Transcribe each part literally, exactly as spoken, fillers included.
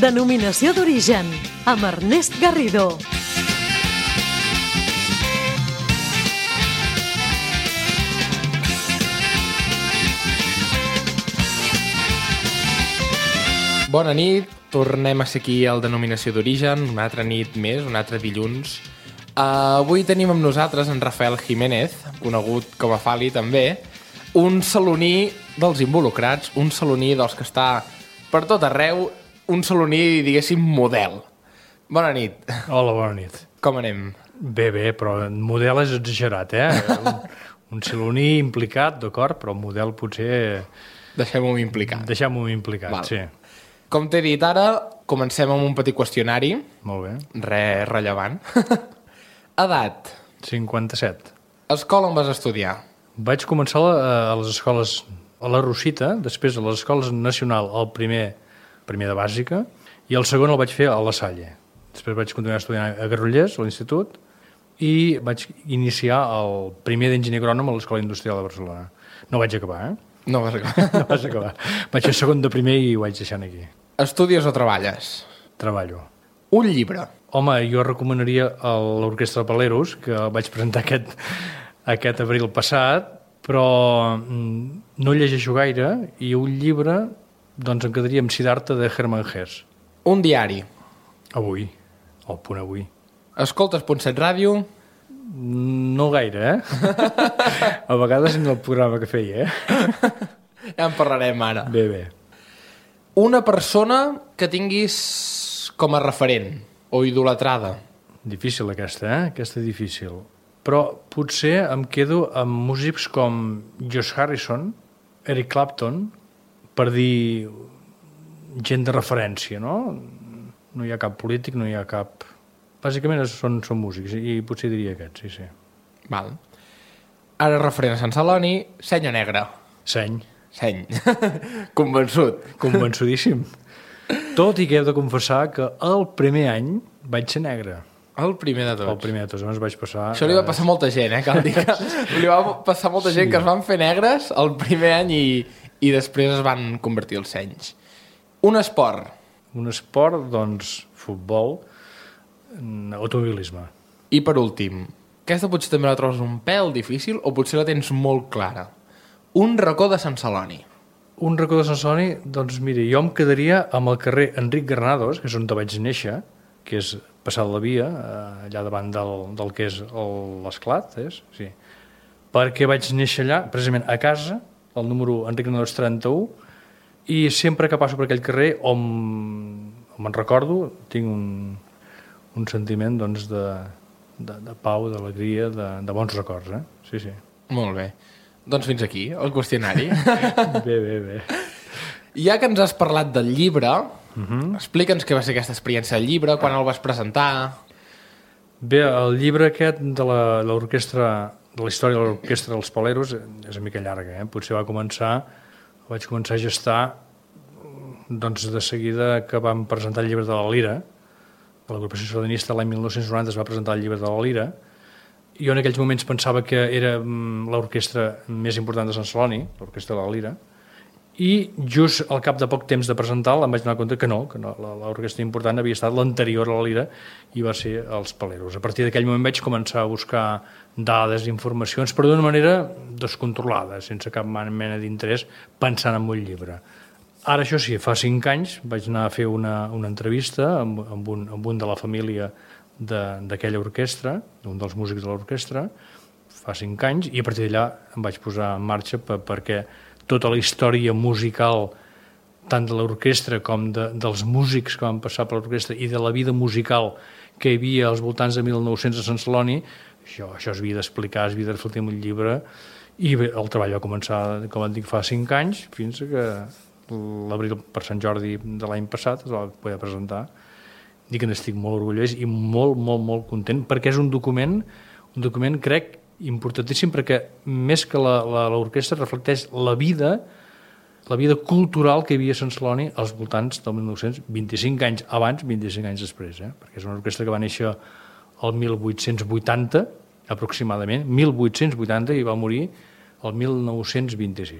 Denominació d'origen, amb Ernest Garrido. Bona nit, tornem a ser aquí al Denominació d'origen, una altra nit més, un altre dilluns. Uh, avui tenim amb nosaltres en Rafael Jiménez, conegut com a Fali també, un saloní dels involucrats, un saloní dels que està per tot arreu, un saloní, diguéssim, model. Bona nit. Hola, bona nit. Com anem? Bé, bé, però model és exagerat, eh? Un, un saloní implicat, d'acord, però model potser... Deixem-ho implicat. Deixem-ho implicat, Val. sí. Com t'he dit ara, comencem amb un petit qüestionari. Molt bé. Res rellevant. Edat. cinquanta-set. Escola on vas estudiar? Vaig començar a les escoles, a la Rosita, després a les escoles nacional, el primer, primer de bàsica, i el segon el vaig fer a la Salle. Després vaig continuar estudiant a Granollers, a l'institut, i vaig iniciar el primer d'enginyer agrònom a l'Escola Industrial de Barcelona. No vaig acabar, eh? No vas acabar. No vaig acabar. Vaig fer segon de primer i ho vaig deixant aquí. Estudies o treballes? Treballo. Un llibre. Home, jo recomanaria a l'Orquestra Paleros, que vaig presentar aquest, aquest abril passat, però no llegeixo gaire, i un llibre, doncs em quedaria amb Siddhartha de Hermann Hesse. Un diari. Avui, el punt avui. Escoltes Punt set Ràdio? No gaire, eh? A vegades en el programa que feia, eh? Ja en parlarem ara. Bé, bé. Una persona que tinguis com a referent o idolatrada. Difícil aquesta, eh? Aquesta és difícil. Però potser em quedo amb músics com George Harrison, Eric Clapton, per dir gent de referència, no? No hi ha cap polític, no hi ha cap... Bàsicament són, són músics, i potser diria aquests, sí, sí. Val. Ara referent a Sant Celoni, seny o negre? Seny. Seny. Convençut. Convençudíssim. Tot i que he de confessar que el primer any vaig ser negre. El primer de tots. El primer de tots, llavors vaig passar... Això li va passar a molta gent, eh? Cal dir que li va passar a molta gent sí. que es van fer negres el primer any i, i després es van convertir els senys. Un esport. Un esport, doncs, futbol, automobilisme. I per últim, aquesta potser també la trobes un pèl difícil o potser la tens molt clara. Un racó de Sant Celoni. Un racó de Sant Celoni, doncs mira, jo em quedaria amb el carrer Enric Granados, que és on vaig néixer, que és passat la via, allà davant del, del que és l'Esclat, és? Sí. Perquè vaig néixer allà, precisament a casa, el número Enric Granados trenta-u, i sempre que passo per aquell carrer, on, on me'n recordo, tinc un, un sentiment doncs, de, de, de pau, d'alegria, de, de bons records. Eh? Sí, sí. Molt bé. Doncs fins aquí, el qüestionari. Bé, bé, bé. Ja que ens has parlat del llibre, uh-huh. explica'ns què va ser aquesta experiència del llibre, quan el vas presentar... Bé, el llibre aquest de l'orquestra, de la història de l'orquestra dels Paleros és una mica llarga, eh? Potser va començar, vaig començar a gestar doncs, de seguida que vam presentar el llibre de la Lira, de l'agrupació sardanista l'any mil nou-cents noranta es va presentar el llibre de la Lira. Jo en aquells moments pensava que era l'orquestra més important de Sant Celoni, l'orquestra de la Lira, i just al cap de poc temps de presentar-la em vaig donar compte que no, que no, l'orquestra important havia estat l'anterior a la Lira i va ser els Paleros. A partir d'aquell moment vaig començar a buscar dades, informacions, però d'una manera descontrolada, sense cap mena d'interès, pensant en un llibre. Ara, això sí, fa cinc anys vaig anar a fer una, una entrevista amb, amb, un, amb un de la família d'aquella orquestra, un dels músics de l'orquestra, fa cinc anys, i a partir d'allà em vaig posar en marxa per, perquè tota la història musical, tant de l'orquestra com de, dels músics que van passar per l'orquestra i de la vida musical que hi havia als voltants de mil nou-cents a Sant Celoni, això, això es havia d'explicar, es havia de reflectir en un llibre, i bé, el treball va començar, com et dic, fa cinc anys, fins que l'abril per Sant Jordi de l'any passat es va poder presentar. Dic que n'estic molt orgullós i molt, molt, molt content, perquè és un document, un document, crec, importantíssim, perquè més que l'orquestra reflecteix la vida, la vida cultural que hi havia a Sant Celoni als voltants del mil nou-cents, vint-i-cinc anys abans, vint-i-cinc anys després, eh? Perquè és una orquestra que va néixer el mil vuit-cents vuitanta, aproximadament, mil vuit-cents vuitanta, i va morir el mil nou-cents vint-i-sis.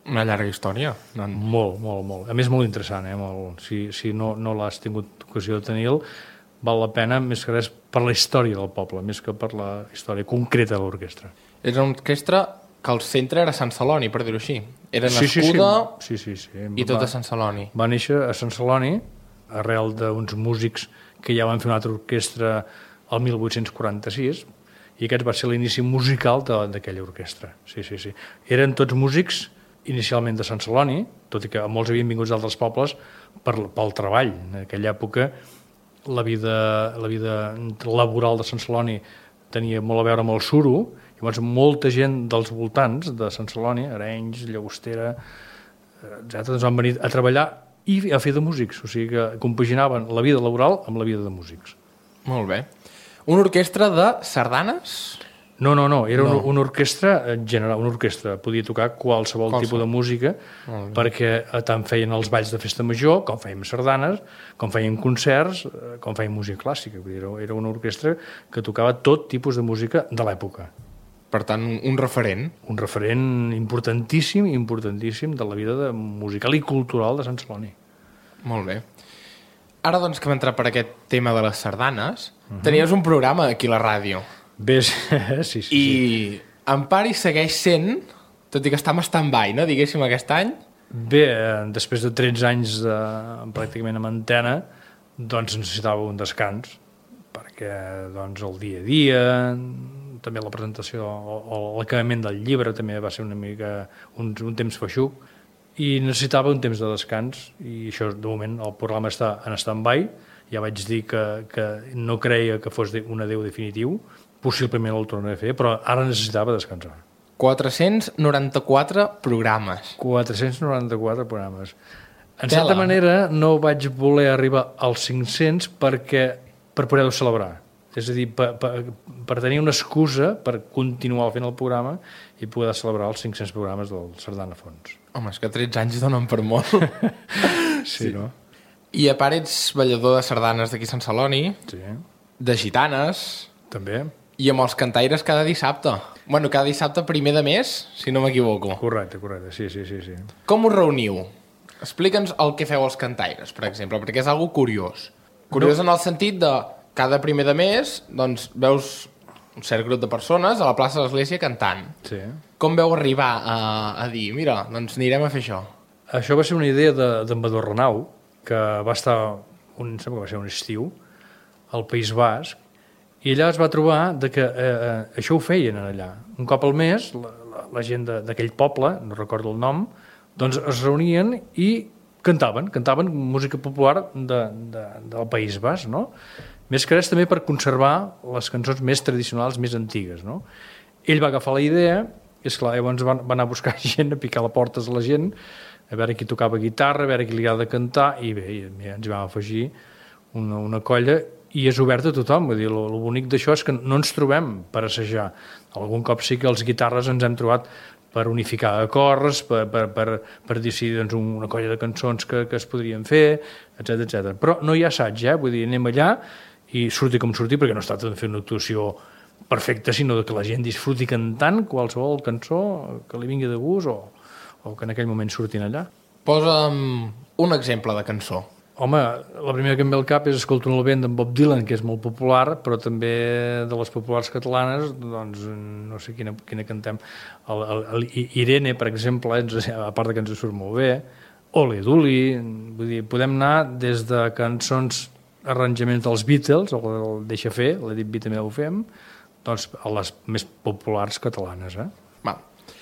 Una llarga història. Doncs. Molt, molt, molt. A més, molt interessant, eh? Molt. Si, si no, no l'has tingut ocasió de tenir-lo, val la pena més que res per la història del poble, més que per la història concreta de l'orquestra. És una orquestra que el centre era Sant Celoni, per dir-ho així. Era Sí, sí, nascuda sí. Sí, sí, sí. i tot Va- a Sant Celoni. Va néixer a Sant Celoni, arrel d'uns músics que ja van fer una altra orquestra el mil vuit-cents quaranta-sis, i aquest va ser l'inici musical de- d'aquella orquestra. Sí, sí, sí. Eren tots músics inicialment de Sant Celoni, tot i que molts havien vingut d'altres pobles per, pel treball. En aquella època la vida, la vida laboral de Sant Celoni tenia molt a veure amb el suro, i llavors molta gent dels voltants de Sant Celoni, Arenys, Llagostera, etcètera, doncs van venir a treballar i a fer de músics, o sigui que compaginaven la vida laboral amb la vida de músics. Molt bé. Una orquestra de sardanes? No, no, no, era No. Una, una orquestra en general, una orquestra, podia tocar qualsevol, Qualsevol. tipus de música, perquè eh, tant feien els balls de festa major, com feien sardanes, com feien concerts, eh, com feien música clàssica. Vull dir, era, era una orquestra que tocava tot tipus de música de l'època. Per tant, un, un referent. Un referent importantíssim, importantíssim de la vida de musical i cultural de Sant Celoni. Molt bé. Ara, doncs, que vam entrar per aquest tema de les sardanes, uh -huh. tenies un programa aquí a la ràdio. Bé, sí, sí, sí. I Empari segueix sent, tot i que està en stand-by, no?, diguéssim, aquest any. Bé, eh, després de tretze anys de, pràcticament amb antena, doncs necessitava un descans, perquè doncs, el dia a dia, també la presentació o, o l'acabament del llibre també va ser una mica un, un temps feixuc, i necessitava un temps de descans, i això, de moment, el programa està en stand-by. Ja vaig dir que, que no creia que fos un adéu definitiu, possiblement el tornaré a fer, però ara necessitava descansar. quatre-cents noranta-quatre programes. quatre-cents noranta-quatre programes. En Tela. certa manera, no vaig voler arribar als cinc-cents perquè, per poder-ho celebrar. És a dir, per, per, per tenir una excusa per continuar fent el programa i poder celebrar els cinc-cents programes del Sardana Fons. Home, és que tretze anys donen per molt. Sí, no? I a part ets ballador de sardanes d'aquí a Sant Celoni, Sí, de gitanes, també. i amb els cantaires cada dissabte. Bueno, cada dissabte primer de mes, si no m'equivoco. Correcte, correcte, sí, sí, sí. sí. Com us reuniu? Explica'ns el que feu els cantaires, per exemple, perquè és algo curiós. Curiós no. En el sentit de cada primer de mes, doncs, veus un cert grup de persones a la plaça de l'Església cantant. Sí. Com veu arribar a, a dir, mira, doncs anirem a fer això? Això va ser una idea d'en de, Badó Renau, que va estar, un, sembla que va ser un estiu, al País Basc, i allà es va trobar de que eh, eh, això ho feien allà. Un cop al mes, la, la, la gent d'aquell poble, no recordo el nom, doncs es reunien i cantaven, cantaven música popular de, de, del País Basc, no? Més que res també per conservar les cançons més tradicionals, més antigues, no? Ell va agafar la idea, i esclar, llavors van, van anar a buscar gent, a picar les portes a la gent, a veure qui tocava guitarra, a veure qui li agrada cantar, i bé, i ens hi vam afegir una, una colla, i és obert a tothom. Vull dir, el, el bonic d'això és que no ens trobem per assajar. Algun cop sí que els guitarres ens hem trobat per unificar acords, per, per, per, per decidir doncs, una colla de cançons que, que es podrien fer, etcètera etcètera. Però no hi ha assaig, eh? Vull dir, anem allà i surti com surti, perquè no es tracta de fer una actuació perfecta, sinó que la gent disfruti cantant qualsevol cançó que li vingui de gust o, o que en aquell moment surtin allà. Posa'm un exemple de cançó. Home, la primera que em ve al cap és Escolto en el vent d'en Bob Dylan, que és molt popular, però també de les populars catalanes, doncs no sé quina, quina cantem. El, el, el Irene, per exemple, ens, a part que ens surt molt bé, Ole Duli, vull dir, podem anar des de cançons, arranjaments dels Beatles, el, el Deixa fer, l'Edith Beat també ho fem, doncs a les més populars catalanes, eh? Va.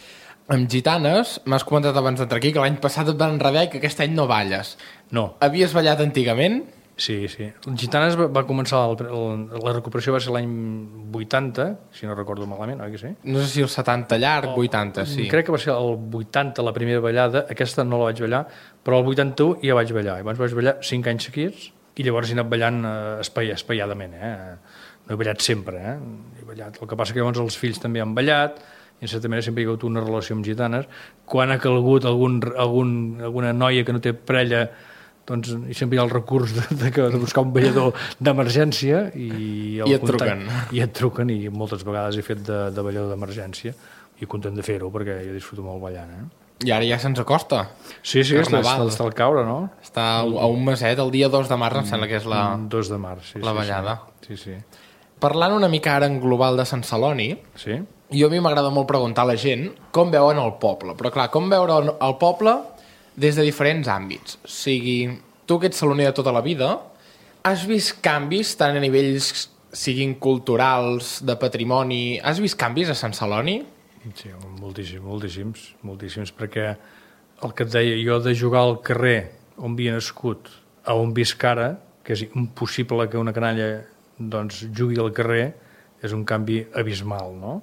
Amb gitanes, m'has comentat abans d'entrar aquí que l'any passat et van enredar i que aquest any no balles. No. Havies ballat antigament? Sí, sí. Gitanes va, va començar, el, el, la recuperació va ser l'any vuitanta, si no recordo malament, oi que sí? No sé si el setanta llarg, oh, vuitanta, sí. Crec que va ser el vuitanta la primera ballada, aquesta no la vaig ballar, però el vuitanta-u ja vaig ballar. Abans vaig ballar cinc anys seguits i llavors he anat ballant eh, espai, espaiadament, eh? No he ballat sempre, eh? He ballat. El que passa que llavors els fills també han ballat, i en certa manera sempre hi ha hagut una relació amb gitanes. Quan ha calgut algun, algun, alguna noia que no té parella, doncs sempre hi ha el recurs de, de, de buscar un ballador d'emergència i, I et truquen. I et truquen, i moltes vegades he fet de, de ballador d'emergència i content de fer-ho perquè jo disfruto molt ballant. Eh? I ara ja se'ns acosta. Sí, sí, està, Carnaval. està al caure, no? Està a un meset, el dia dos de març, em sembla que és la, dos de març, sí. la sí, ballada. Sí, sí. Parlant una mica ara en global de Sant Celoni, Sí? jo a mi m'agrada molt preguntar a la gent com veuen el poble. Però clar, com veure el poble des de diferents àmbits. O sigui, tu que ets saloní de tota la vida, has vist canvis tant a nivells siguin culturals, de patrimoni... Has vist canvis a Sant Celoni? Sí, moltíssims, moltíssims, moltíssims, perquè el que et deia jo de jugar al carrer on havia nascut a on visc ara, que és impossible que una canalla doncs, jugui al carrer, és un canvi abismal, no?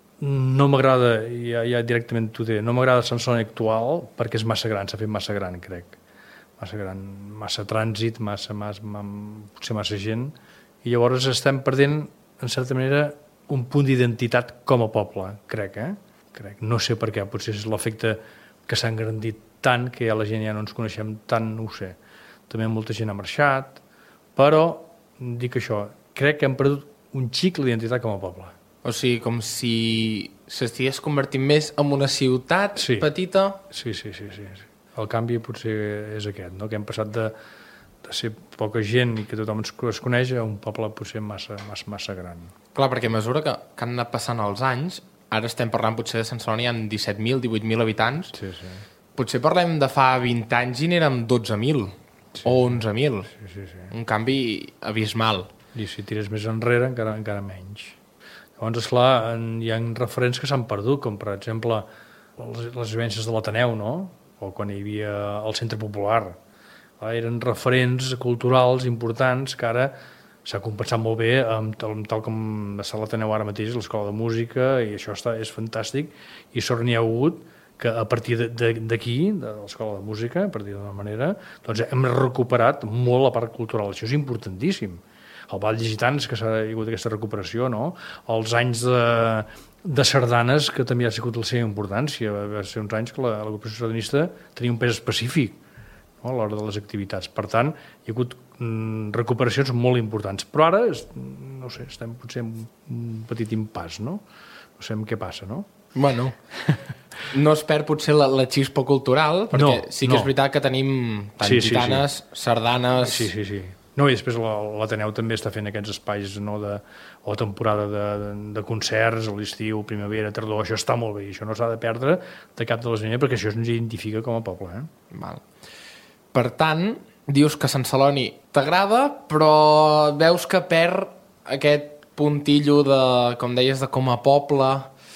No m'agrada, ja, ja directament t'ho diré, no m'agrada Sant Celoni actual perquè és massa gran, s'ha fet massa gran, crec. Massa gran, massa trànsit, massa, massa, potser massa gent, i llavors estem perdent, en certa manera, un punt d'identitat com a poble, crec, eh? Crec. No sé per què, potser és l'efecte que s'ha engrandit tant que ja la gent ja no ens coneixem tant, no ho sé. També molta gent ha marxat, però dic això, crec que hem perdut un xic l'identitat com a poble. O sigui, com si s'estigués convertint més en una ciutat Sí. petita. Sí, sí, sí, sí. El canvi potser és aquest, no? Que hem passat de, de ser poca gent i que tothom es, es coneix a un poble potser massa, massa, massa gran. Clar, perquè a mesura que, que han anat passant els anys, ara estem parlant potser de Sant Celoni, hi ha disset mil, divuit mil habitants, Sí, sí. potser parlem de fa vint anys i n'érem dotze mil Sí. o onze mil. Sí, sí, sí. Un canvi abismal. I si tires més enrere, encara, encara menys. Llavors, esclar, en- hi ha referents que s'han perdut, com per exemple les, les vivències de l'Ateneu, no? O quan hi havia el Centre Popular. Clar, eren referents culturals importants que ara s'ha compensat molt bé amb tal, amb tal com està l'Ateneu ara mateix, l'Escola de Música, i això està, és fantàstic, i sort n'hi ha hagut que a partir de- de- d'aquí, de, de l'Escola de Música, a partir d'una manera, doncs hem recuperat molt la part cultural. Això és importantíssim. El Ball de Gitans, que s'ha hi ha hagut aquesta recuperació, no? Els anys de, de sardanes, que també ha sigut la seva importància. Va ser uns anys que la, la Corporació Sardanista tenia un pes específic, no? A l'hora de les activitats. Per tant, hi ha hagut mm, recuperacions molt importants. Però ara, es- no sé, estem potser en un petit impàs, no? No sé què passa, no? Bueno, no es perd potser la, la xispa cultural, perquè No, sí que no. és veritat que tenim tant Sí, sí, gitanes, sardanes... Sí, sí, sí. No, i després la- l'Ateneu també està fent aquests espais, no, de, o temporada de, de, de concerts, a l'estiu, primavera, tardor, això està molt bé, i això no s'ha de perdre de cap de les maneres, perquè això ens identifica com a poble, eh? Val. Per tant, dius que Sant Celoni t'agrada, però veus que perd aquest puntillo de, com deies, de com a poble,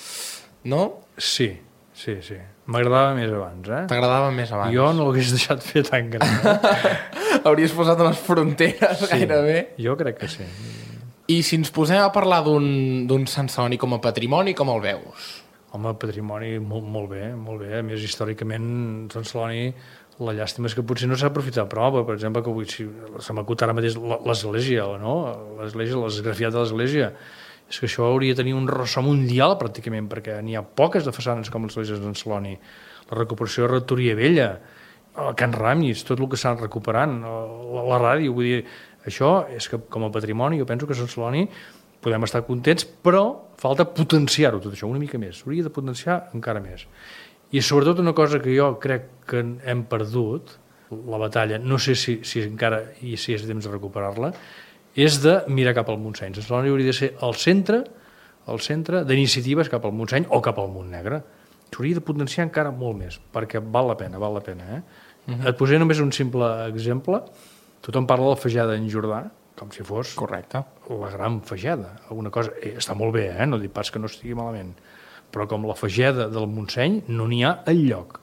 no? Sí, sí, sí. M'agradava més abans, eh? T'agradava més abans. Jo no l'hagués deixat fer tan gran. Eh? Hauries posat unes fronteres sí. gairebé. Jo crec que sí. I si ens posem a parlar d'un d'un Sant Celoni com a patrimoni, com el veus? Home, patrimoni molt, molt bé, molt bé. A més, històricament, Sant Celoni, la llàstima és que potser no s'ha aprofitat prou, però, per exemple, que avui, si, se m'acut ara mateix l- l'església, no? L'església, l'esgrafiat de l'església. És que això hauria de tenir un ressò mundial, pràcticament, perquè n'hi ha poques de façanes com l'església de Sant Celoni. La recuperació de Rectoria Vella, el Can Ramis, tot el que s'ha recuperant, la, la ràdio, vull dir, això és que com a patrimoni jo penso que a Sant Celoni podem estar contents, però falta potenciar-ho tot això una mica més, s'hauria de potenciar encara més. I sobretot una cosa que jo crec que hem perdut, la batalla, no sé si, si encara i si és temps de recuperar-la, és de mirar cap al Montseny. Sant Celoni hauria de ser el centre, el centre d'iniciatives cap al Montseny o cap al Montnegre. S'hauria de potenciar encara molt més, perquè val la pena, val la pena. Eh? Uh-huh. Et posaré només un simple exemple. Tothom parla de la Fejada en Jordà, com si fos Correcte. la gran Fejada. Alguna cosa, eh, està molt bé, eh? No dic pas que no estigui malament, però com la Fejada del Montseny no n'hi ha enlloc.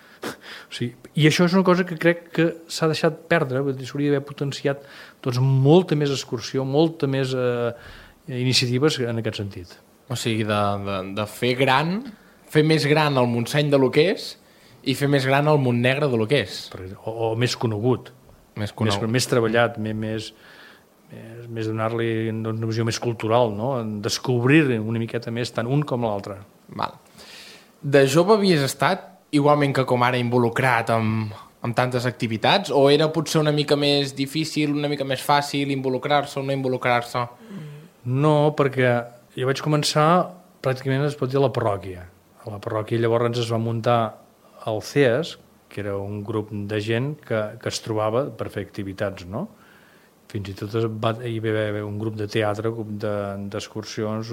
O sigui, i això és una cosa que crec que s'ha deixat perdre, s'hauria d'haver potenciat doncs, molta més excursió, molta més eh, iniciatives en aquest sentit. O sigui, de, de, de fer gran, fer més gran el Montseny de lo que és i fer més gran el Montnegre de lo que és. O, o més conegut, Més més, conegut. més treballat, més, més, més, més donar-li doncs, una visió més cultural, no? Descobrir una miqueta més tant un com l'altre. Val. De jove havies estat, igualment que com ara, involucrat amb, amb tantes activitats, o era potser una mica més difícil, una mica més fàcil involucrar-se o no involucrar-se? No, perquè jo vaig començar pràcticament, es pot dir, a la parròquia. A la parròquia llavors es va muntar el C E A S, que era un grup de gent que, que es trobava per fer activitats, no? Fins i tot va, hi va haver un grup de teatre, un grup d'excursions,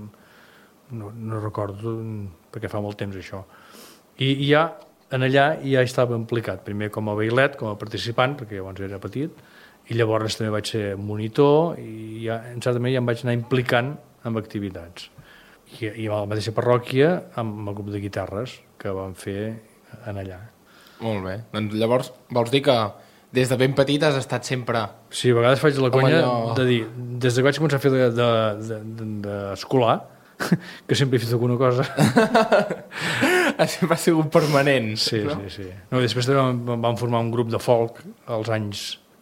no, no recordo, perquè fa molt temps això. I, i ja, en allà ja estava implicat, primer com a bailet, com a participant, perquè llavors era petit, i llavors també vaig ser monitor, i ja, en certa manera ja em vaig anar implicant en activitats. I, i a la mateixa parròquia, amb el grup de guitarres que vam fer en allà. Molt bé. Doncs llavors, vols dir que des de ben petit has estat sempre... Sí, a vegades faig la conya allò... de dir, des que vaig començar a fer d'escolar, de, de, de, que sempre he fet alguna cosa. Sempre ha sigut permanent. Sí, no? sí, sí. No, després també vam, vam formar un grup de folk als anys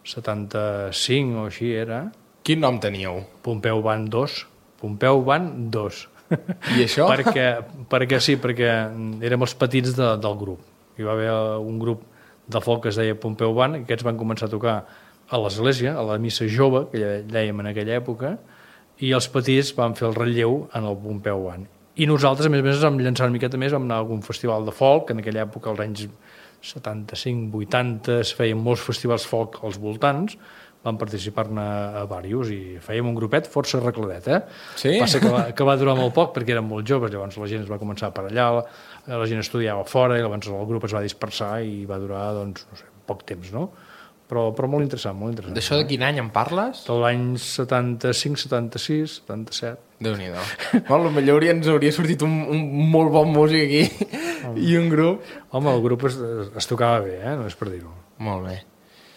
setanta-cinc o així era. Quin nom teníeu? Pompeu Band dos. Pompeu Band dos. I això? perquè, perquè sí, perquè érem els petits de, del grup. Hi va haver un grup de folk que es deia Pompeu Band, i aquests van començar a tocar a l'església, a la missa jove, que dèiem en aquella època, i els petits van fer el relleu en el Pompeu Band. I nosaltres, a més a més, vam llançar una miqueta més, vam anar a algun festival de folk, en aquella època, als anys setanta-cinc vuitanta, es feien molts festivals folk als voltants, vam participar-ne a diversos i fèiem un grupet força arregladet, eh? Sí? Passa que va, que va durar molt poc perquè érem molt joves, llavors la gent es va començar per allà, la, la gent estudiava fora i llavors el grup es va dispersar i va durar, doncs, no sé, poc temps, no? Però, però molt interessant, molt interessant. D'això de quin any en parles? De l'any setanta-cinc, setanta-sis, setanta-set. Déu-n'hi-do. Bueno, potser hauria, ens hauria sortit un, un molt bon músic aquí home. I un grup. Home, el grup es, es tocava bé, eh? No és per dir-ho. Molt bé.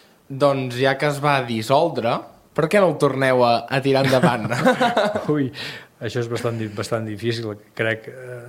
Doncs ja que es va dissoldre, per què no ho torneu a, a tirar endavant? Ui, això és bastant, bastant difícil, crec.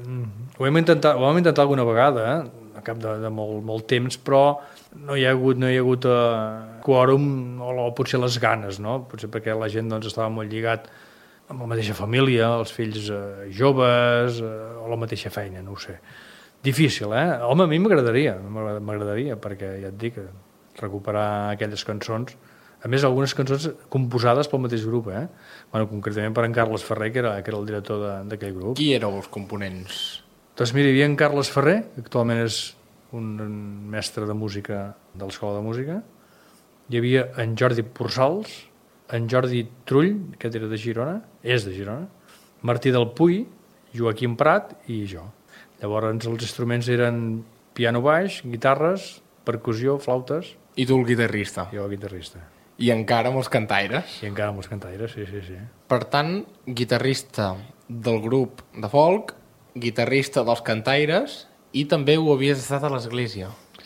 Ho hem intentat, ho vam intentar alguna vegada, eh? A cap de, de molt, molt temps, però no hi ha hagut, no hi ha hagut uh, quòrum o, o potser les ganes, no? Potser perquè la gent doncs, estava molt lligat amb la mateixa família, els fills uh, joves uh, o la mateixa feina, no ho sé. Difícil, eh? Home, a mi m'agradaria, m'agradaria, perquè ja et dic, recuperar aquelles cançons, a més algunes cançons composades pel mateix grup, eh? Bueno, concretament per en Carles Ferrer, que era, que era el director d'aquell grup. Qui éreu els components? Doncs mira, hi havia en Carles Ferrer, que actualment és un, un mestre de música de l'Escola de Música, hi havia en Jordi Porçals, en Jordi Trull, que era de Girona, és de Girona, Martí del Puy, Joaquim Prat i jo. Llavors els instruments eren piano baix, guitarres, percussió, flautes... I tu el guitarrista. Jo el guitarrista. I encara amb els cantaires. I encara amb els cantaires, sí, sí, sí. Per tant, guitarrista del grup de folk, guitarrista dels cantaires, i també ho havies estat a l'església.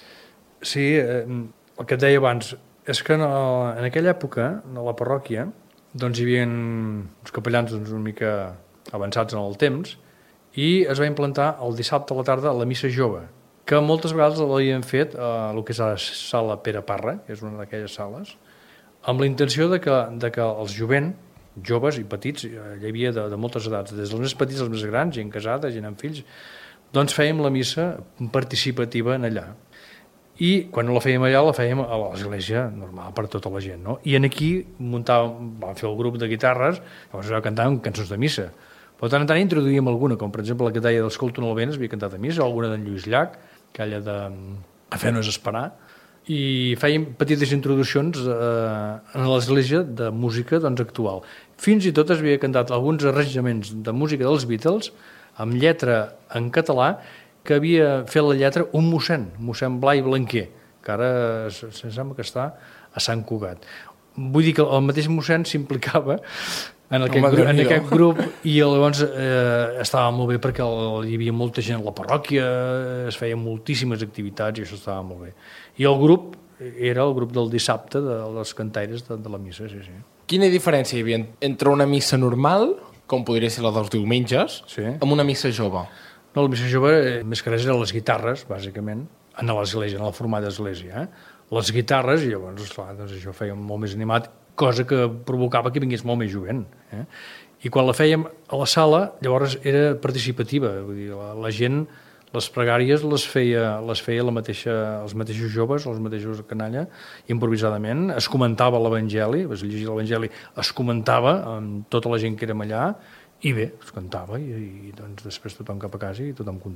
Sí, eh, el que et deia abans, és que en, el, en aquella època, a la parròquia, doncs hi havia uns capellans doncs, una mica avançats en el temps, i es va implantar el dissabte a la tarda a la missa jove, que moltes vegades l'havien fet a el que és la sala Pere Parra, que és una d'aquelles sales, amb la intenció de que, de que els jovent, joves i petits, hi havia de, de moltes edats, des dels més petits als més grans, gent casada, gent amb fills, doncs fèiem la missa participativa en allà. I quan no la fèiem allà, la fèiem a l'església normal per tota la gent, no? I en aquí muntàvem, vam fer el grup de guitarres, llavors cantàvem cançons de missa. Però tant en tant introduïm alguna, com per exemple la que deia d'Escolto en el vent, es havia cantat a missa, o alguna d'en Lluís Llach, aquella de A fe no és esperar, i fèiem petites introduccions eh, en l'església de música doncs, actual. Fins i tot es havia cantat alguns arranjaments de música dels Beatles amb lletra en català que havia fet la lletra un mossèn, mossèn Blai Blanquer, que ara se'm sembla que està a Sant Cugat. Vull dir que el mateix mossèn s'implicava en aquest, grup, en aquest grup i llavors eh, estava molt bé perquè el, hi havia molta gent a la parròquia, es feien moltíssimes activitats i això estava molt bé. I el grup era el grup del dissabte de les cantaires de, de la missa, sí, sí. Quina diferència hi havia entre una missa normal, com podria ser la dels diumenges, sí. amb una missa jove? No, la missa jove, eh, més que res, eren les guitarres, bàsicament, en l'església, en la formada església. Eh? Les guitarres, i llavors, esclar, doncs això feia molt més animat, cosa que provocava que vingués molt més jovent. Eh? I quan la fèiem a la sala, llavors era participativa, vull dir, la, la gent, les pregàries les feia, les feia la mateixa, els mateixos joves, els mateixos canalla, improvisadament, es comentava l'Evangeli, es llegia l'Evangeli, es comentava amb tota la gent que érem allà, i bé, es cantava, i, i doncs després tothom cap a casa i tothom content.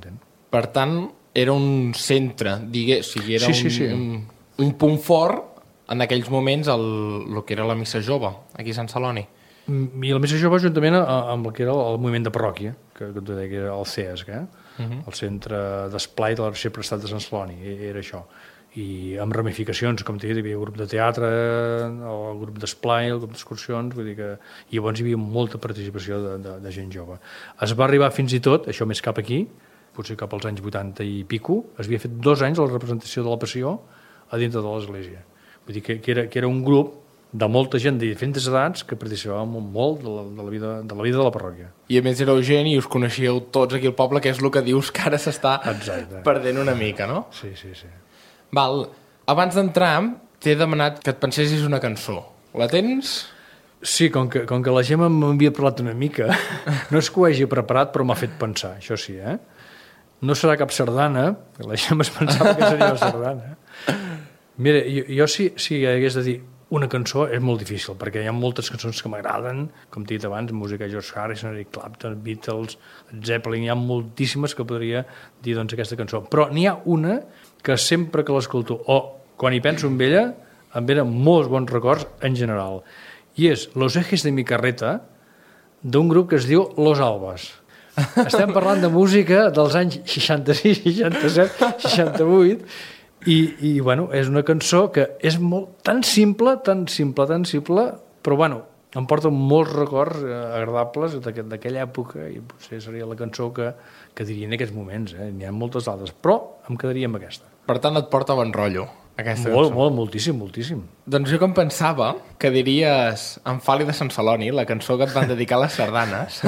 Per tant, era un centre, digué, o sigui, era Sí, sí, un, sí. un, un punt fort en aquells moments el, el que era la missa jove, aquí a Sant Celoni. I la missa jove juntament amb el que era el moviment de parròquia, que, que, que era el C E S, eh? Uh -huh. El centre d'esplai de l'Arxiu Prestat de Sant Celoni, era això. I amb ramificacions, com t'he dit, hi havia el grup de teatre, el grup d'esplai, el grup d'excursions, vull dir que i llavors hi havia molta participació de, de, de gent jove. Es va arribar fins i tot, això més cap aquí, potser cap als anys vuitanta i pico, es havia fet dos anys la representació de la Passió a dintre de l'església. Vull dir que, que, era, que era un grup de molta gent de diferents edats que participava molt de la, de la, vida, de la vida de la parròquia. I a més éreu gent i us coneixíeu tots aquí al poble, que és el que dius que ara s'està perdent una mica, no? Sí, sí, sí. Val, abans d'entrar t'he demanat que et pensessis una cançó. La tens? Sí, com que, com que la Gemma m'havia parlat una mica, no és que ho hagi preparat, però m'ha fet pensar, això sí, eh? No serà cap sardana, la Gemma es pensava que seria una sardana. Mira, jo, jo si, si hagués de dir una cançó és molt difícil, perquè hi ha moltes cançons que m'agraden, com t'he dit abans, música de George Harrison, Eric Clapton, Beatles, Zeppelin, hi ha moltíssimes que podria dir doncs, aquesta cançó. Però n'hi ha una que sempre que l'escolto, o quan hi penso en ella, em venen molts bons records en general. I és Los ejes de mi carreta, d'un grup que es diu Los Albas. Estem parlant de música dels anys seixanta-sis, seixanta-set, seixanta-vuit, i, i bueno, és una cançó que és molt, tan simple, tan simple, tan simple, però bueno, em porta molts records agradables d'aquella època i potser seria la cançó que, que diria en aquests moments, eh? N'hi ha moltes altres, però em quedaria amb aquesta. Per tant, et porta bon rotllo, aquesta molt, cançó. Molt, moltíssim, moltíssim. Doncs jo com pensava que diries En Fali de Sant Celoni, la cançó que et van dedicar a les sardanes.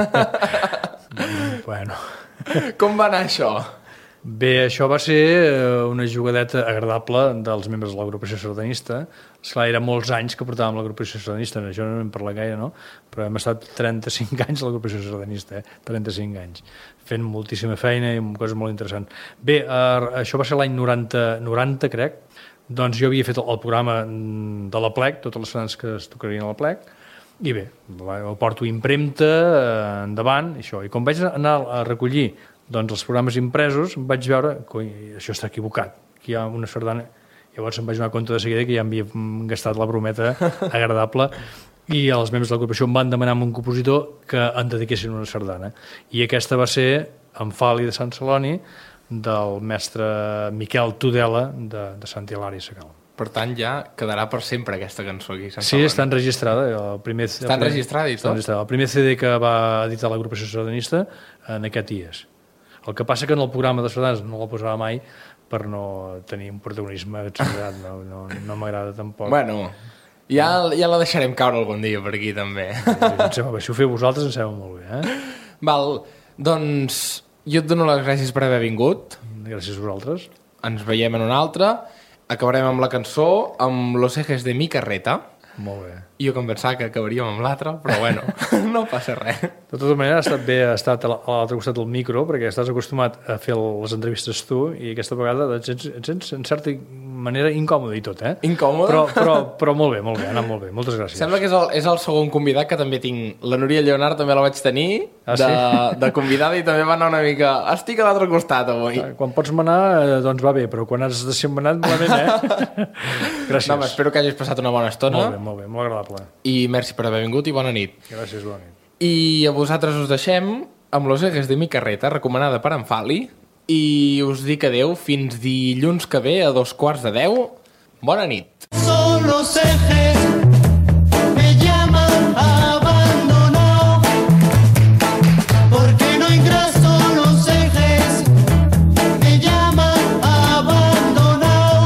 Bueno. Com va anar això? Bé, això va ser una jugadeta agradable dels membres de l'agrupació sardanista. Esclar, eren molts anys que portàvem l'agrupació sardanista, això no en parla gaire, no? Però hem estat trenta-cinc anys a l'agrupació sardanista, eh? trenta-cinc anys, fent moltíssima feina i coses molt interessants. Bé, eh, això va ser l'any noranta, noranta, crec, doncs jo havia fet el programa de la Plec, totes les sardanes que es tocarien a la Plec, i bé, ho porto impremta, eh, endavant, això. I quan vaig anar a recollir doncs, els programes impresos, em vaig veure que això està equivocat, que hi ha una sardana. Llavors em vaig donar compte de seguida que ja havia gastat la brometa agradable i els membres de l'agrupació em van demanar a un compositor que en dediquessin una sardana. I aquesta va ser En Fali de Sant Celoni, del mestre Miquel Tudela de, de Sant Hilari Sacalm. Per tant, ja quedarà per sempre aquesta cançó aquí. Sí, està enregistrada. El primer, està enregistrada i tot? El primer C D que va editar l'agrupació sardanista en aquest I E S. El que passa que en el programa de sardanes no la posava mai per no tenir un protagonisme exagerat, no, no, no m'agrada tampoc. Bueno, ja, ja la deixarem caure algun dia per aquí també. Sí, sembla, si ho feu vosaltres em sembla molt bé. Eh? Val, doncs jo et dono les gràcies per haver vingut. Gràcies a vosaltres. Ens veiem en una altra. Acabarem amb la cançó, amb Los ejes de mi carreta. Molt bé. Jo com pensava que acabaríem amb l'altra, però bueno, no passa res. De tota manera, ha estat bé estar a l'altre costat del micro, perquè estàs acostumat a fer les entrevistes tu, i aquesta vegada et sents, et sents en certa manera incòmode i tot, eh? Incòmode? Però, però, però molt bé, molt bé, ha anat molt bé. Moltes gràcies. Sembla que és el, és el segon convidat que també tinc. La Núria Lleonard també la vaig tenir ah, de, sí? de convidada i també va anar una mica... Estic a l'altre costat avui. Quan pots manar, doncs va bé, però quan has de ser manat, malament, eh? Gràcies. No, espero que hagis passat una bona estona. Molt bé, molt bé, molt agradable. I merci per haver vingut i bona nit. Gràcies, bona nit. I a vosaltres us deixem amb Los ejes de mi carreta, recomanada per en Fali, i us dic adeu fins dilluns que ve a dos quarts de deu. Bona nit. Son los ejes, me llaman abandonado, porque no engraso los ejes, me llaman abandonado.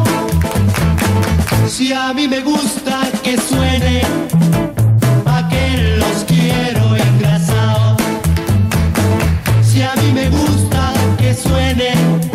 Si a mí me gusta que suene, ¿pa' qué los quiero engrasados? Si a mí me gusta que suene,